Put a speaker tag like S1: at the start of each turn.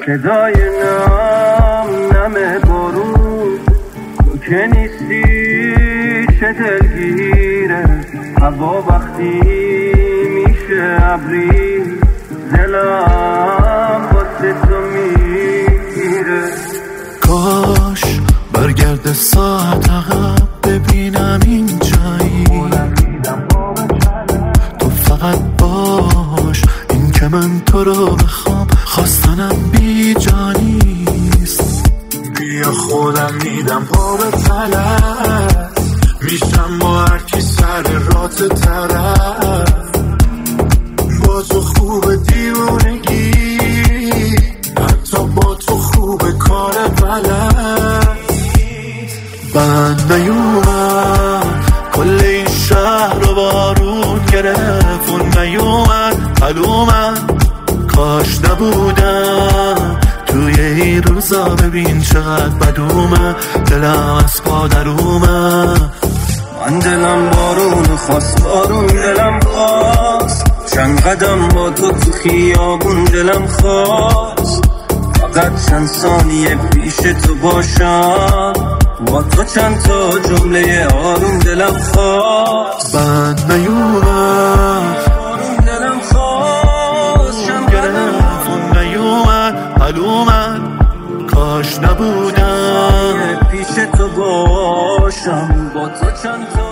S1: صدای نم بارون تو که نیستی چه دلگیره، هوا وقتی میشه ابری دلم واسه تو میره.
S2: کاش برگرد ساعت عقب ببینم این جایی، تو فقط باش، این که من تو رو بخوام خواستنم بی جانیست. بیا خودم میدم پا به فلک، میشم با هرکی سر رات طرف، با تو خوب دیوونگی، حتی با تو خوب کار بلد. بند نیومد کل این شهر رو بارون گرفت، اون نیومد حلومد کاش نبودم توی این روزا. ببین چقدر بد اومد دلم از پا در اومد.
S1: من دلم بارون خواست، بارون دلم خواست، چند قدم با تو خیابون دلم خواست، فقط چند ثانیه پیش تو باشم، با تو چند تا جمله آروم دلم خواست.
S2: بند نیومد
S1: بارون دلم خواست، چند
S2: گرفت اون نیومد حلومد کاش نبودم
S1: پیش تو باشم، با تو چند تا